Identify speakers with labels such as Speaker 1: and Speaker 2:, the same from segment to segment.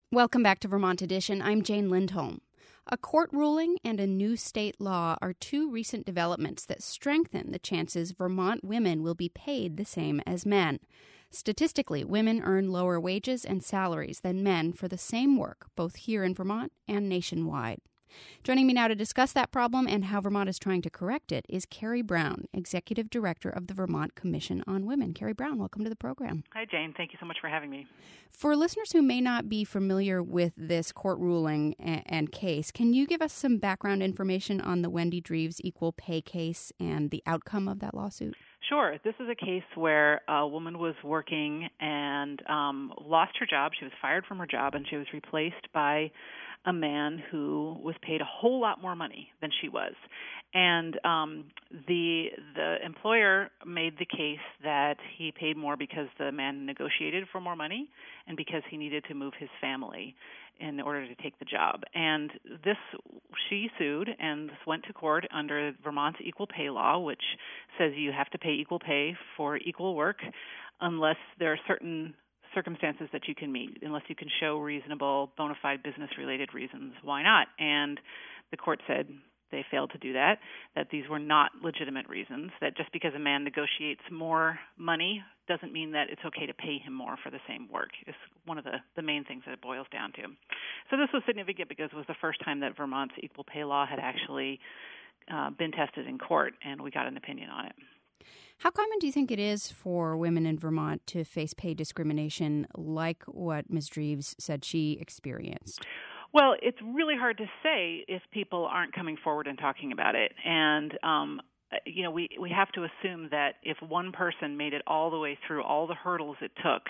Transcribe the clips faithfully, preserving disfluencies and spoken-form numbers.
Speaker 1: Welcome back to Vermont Edition. I'm Jane Lindholm. A court ruling and a new state law are two recent developments that strengthen the chances Vermont women will be paid the same as men. Statistically, women earn lower wages and salaries than men for the same work, both here in Vermont and nationwide. Joining me now to discuss that problem and how Vermont is trying to correct it is Carrie Brown, Executive Director of the Vermont Commission on Women. Carrie Brown, welcome to the program.
Speaker 2: Hi, Jane. Thank you so much for having me.
Speaker 1: For listeners who may not be familiar with this court ruling and case, can you give us some background information on the Wendy Dreves equal pay case and the outcome of that lawsuit?
Speaker 2: Sure. This is a case where a woman was working and um, lost her job. She was fired from her job, and she was replaced by a man who was paid a whole lot more money than she was. And um, the the employer made the case that he paid more because the man negotiated for more money and because he needed to move his family in order to take the job. And this, she sued and went to court under Vermont's equal pay law, which says you have to pay equal pay for equal work unless there are certain circumstances that you can meet, unless you can show reasonable, bona fide business-related reasons. Why not? And the court said they failed to do that, that these were not legitimate reasons, that just because a man negotiates more money doesn't mean that it's okay to pay him more for the same work, is one of the, the main things that it boils down to. So this was significant because it was the first time that Vermont's equal pay law had actually uh, been tested in court, and we got an opinion on it.
Speaker 1: How common do you think it is for women in Vermont to face pay discrimination like what Miz Dreves said she experienced?
Speaker 2: Well, it's really hard to say if people aren't coming forward and talking about it. And, um, you know, we, we have to assume that if one person made it all the way through all the hurdles it took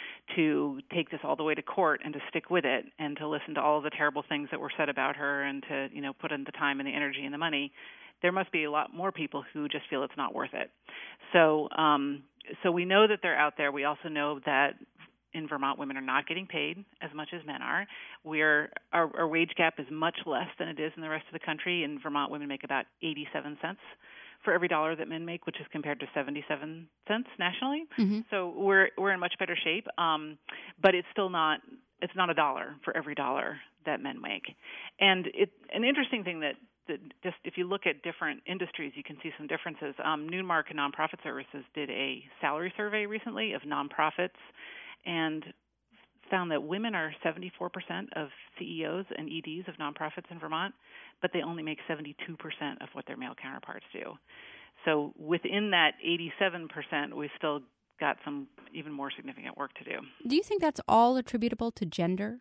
Speaker 2: to take this all the way to court and to stick with it and to listen to all of the terrible things that were said about her and to, you know, put in the time and the energy and the money, there must be a lot more people who just feel it's not worth it. So um, so we know that they're out there. We also know that in Vermont, women are not getting paid as much as men are. We're our, our wage gap is much less than it is in the rest of the country. In Vermont, women make about eighty-seven cents for every dollar that men make, which is compared to seventy-seven cents nationally. Mm-hmm. So we're we're in much better shape, um, but it's still not it's not a dollar for every dollar that men make. And it an interesting thing that just if you look at different industries, you can see some differences. Um, Newmark Nonprofit Services did a salary survey recently of nonprofits and found that women are seventy-four percent of C E Os and E Ds of nonprofits in Vermont, but they only make seventy-two percent of what their male counterparts do. So within that eighty-seven percent, we've still got some even more significant work to do.
Speaker 1: Do you think that's all attributable to gender?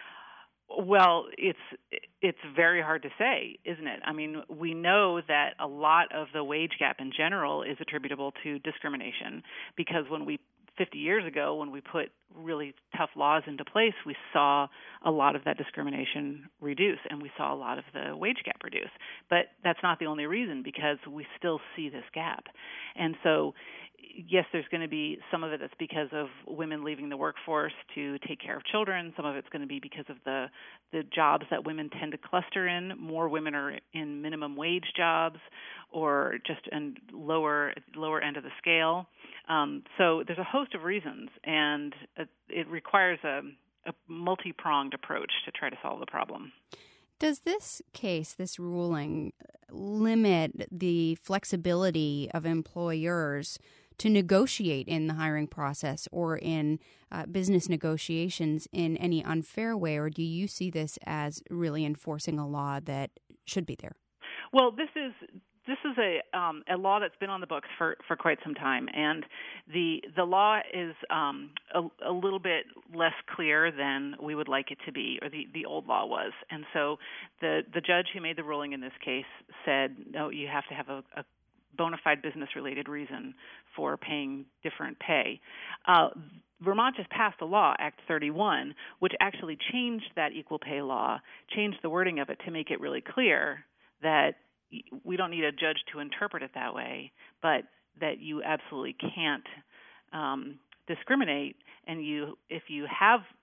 Speaker 2: Well, it's it's very hard to say, isn't it? I mean, we know that a lot of the wage gap in general is attributable to discrimination because when we fifty years ago, when we put really tough laws into place, we saw a lot of that discrimination reduce, and we saw a lot of the wage gap reduce. But that's not the only reason, because we still see this gap. And so, yes, there's going to be some of it that's because of women leaving the workforce to take care of children. Some of it's going to be because of the the jobs that women tend to cluster in. More women are in minimum wage jobs or just in lower lower end of the scale. Um, so there's a host of reasons, and it requires a, a multi-pronged approach to try to solve the problem.
Speaker 1: Does this case, this ruling, limit the flexibility of employers to negotiate in the hiring process or in uh, business negotiations in any unfair way, or do you see this as really enforcing a law that should be there?
Speaker 2: Well, this is this is a um, a law that's been on the books for, for quite some time, and the the law is um, a, a little bit less clear than we would like it to be, or the, the old law was. And so the the judge who made the ruling in this case said, no, you have to have a, a bona fide business-related reason for paying different pay. Uh, Vermont just passed a law, Act thirty-one, which actually changed that equal pay law, changed the wording of it to make it really clear that we don't need a judge to interpret it that way, but that you absolutely can't um, discriminate. And you, if you have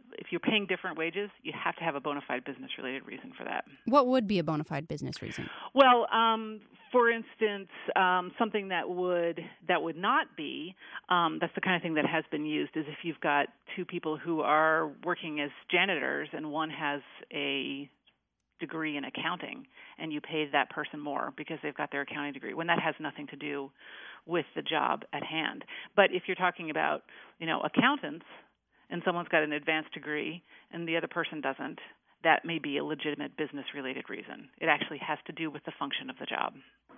Speaker 2: if you're paying different wages, you have to have a bona fide business-related reason for that.
Speaker 1: What would be a bona fide business reason?
Speaker 2: Well, um, for instance, um, something that would that would not be, um, that's the kind of thing that has been used, is if you've got two people who are working as janitors and one has a degree in accounting, and you pay that person more because they've got their accounting degree, when that has nothing to do with the job at hand. But if you're talking about, you know, accountants, and someone's got an advanced degree and the other person doesn't, that may be a legitimate business-related reason. It actually has to do with the function of the job.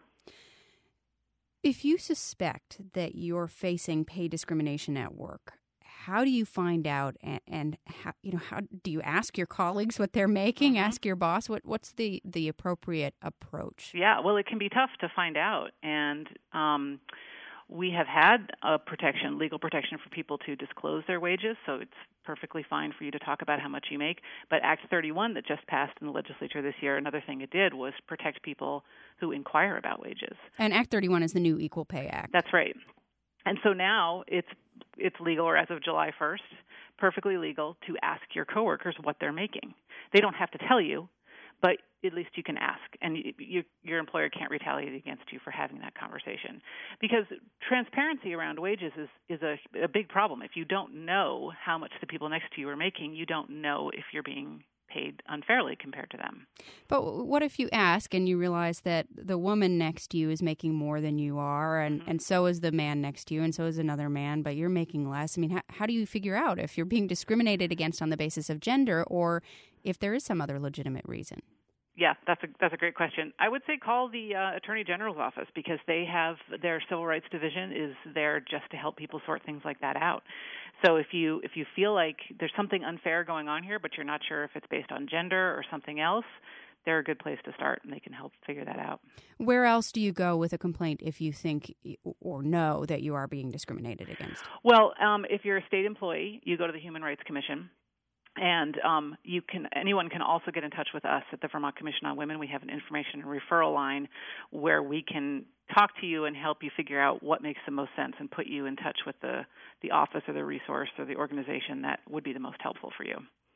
Speaker 1: If you suspect that you're facing pay discrimination at work, how do you find out, and, and how, you know, how do you ask your colleagues what they're making? Mm-hmm. Ask your boss what what's the, the appropriate approach?
Speaker 2: Yeah, well, it can be tough to find out, and um, we have had a protection, legal protection for people to disclose their wages, so it's perfectly fine for you to talk about how much you make. But Act thirty-one that just passed in the legislature this year, another thing it did was protect people who inquire about wages.
Speaker 1: And Act thirty-one is the new Equal Pay Act.
Speaker 2: That's right. And so now it's it's legal, or as of July first, perfectly legal to ask your coworkers what they're making. They don't have to tell you, but at least you can ask, and you, you, your employer can't retaliate against you for having that conversation. Because transparency around wages is, is a, a big problem. If you don't know how much the people next to you are making, you don't know if you're being paid unfairly compared to them.
Speaker 1: But what if you ask and you realize that the woman next to you is making more than you are, and, mm-hmm. and so is the man next to you, and so is another man, but you're making less? I mean, how, how do you figure out if you're being discriminated against on the basis of gender or if there is some other legitimate reason?
Speaker 2: Yeah, that's a that's a great question. I would say call the uh, Attorney General's office, because they have their Civil Rights Division is there just to help people sort things like that out. So if you if you feel like there's something unfair going on here, but you're not sure if it's based on gender or something else, they're a good place to start, and they can help figure that out.
Speaker 1: Where else do you go with a complaint if you think or know that you are being discriminated against?
Speaker 2: Well, um, if you're a state employee, you go to the Human Rights Commission. And um, you can anyone can also get in touch with us at the Vermont Commission on Women. We have an information and referral line where we can talk to you and help you figure out what makes the most sense and put you in touch with the, the office or the resource or the organization that would be the most helpful for you.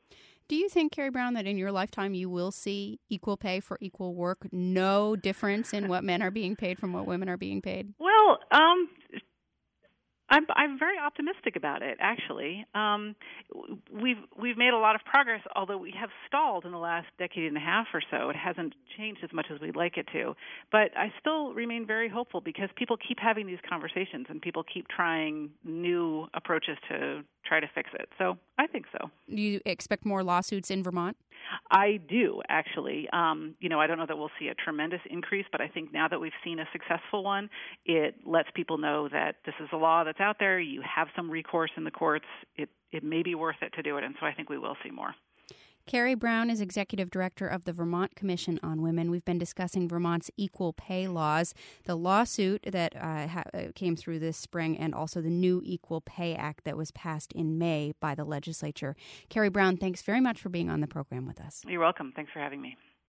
Speaker 1: Do you think, Carrie Brown, that in your lifetime you will see equal pay for equal work, no difference in what men are being paid from what women are being paid?
Speaker 2: Well, um I'm, I'm very optimistic about it, actually. Um, we've we've made a lot of progress, although we have stalled in the last decade and a half or so. It hasn't changed as much as we'd like it to. But I still remain very hopeful, because people keep having these conversations and people keep trying new approaches to try to fix it. So I think so.
Speaker 1: Do you expect more lawsuits in Vermont?
Speaker 2: I do, actually. Um, you know, I don't know that we'll see a tremendous increase, but I think now that we've seen a successful one, it lets people know that this is a law that's out there. You have some recourse in the courts. It, it may be worth it to do it, and so I think we will see more.
Speaker 1: Carrie Brown is Executive Director of the Vermont Commission on Women. We've been discussing Vermont's equal pay laws, the lawsuit that uh, ha- came through this spring, and also the new Equal Pay Act that was passed in May by the legislature. Carrie Brown, thanks very much for being on the program with us.
Speaker 2: You're welcome. Thanks for having me.